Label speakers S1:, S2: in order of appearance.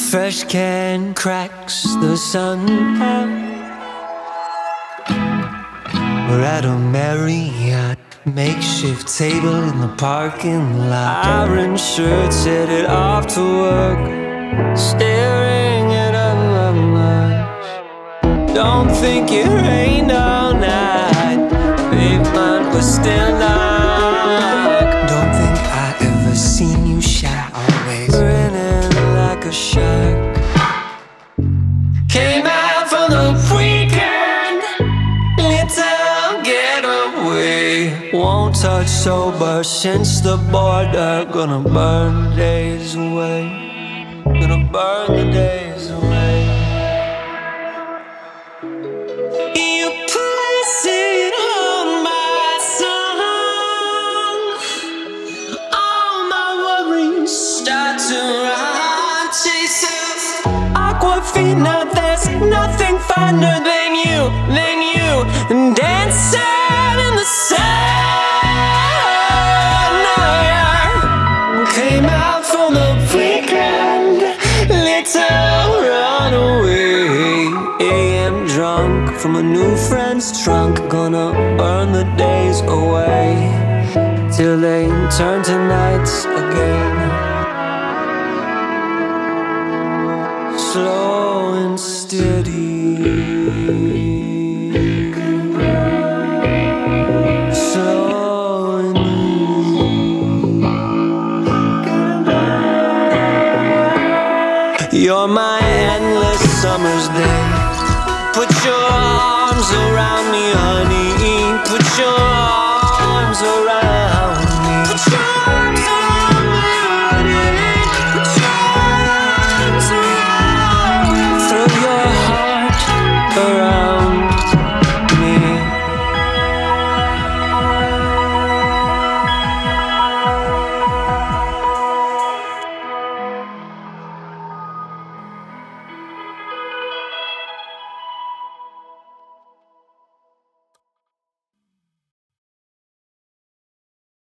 S1: Fresh can cracks the sun. We're at a Marriott, makeshift table in the parking lot. Iron shirts headed off to work, staring at us. Don't think it rained all night, pavement was still dark. Don't think I ever seen you shy, always grinning like a shark. Came out for the weekend, little getaway. Won't touch sober since the border. Gonna burn days away, gonna burn the days away. You place it on my song, all my worries start to run. Chasing Aquafina, there's nothing finer than you, dancing in the sun. Came out for the weekend, little runaway. AM drunk from a new friend's trunk, gonna burn the days away till they turn to nights again. Slow and steady, slow and easy. You're my endless summer's day. Put your arms around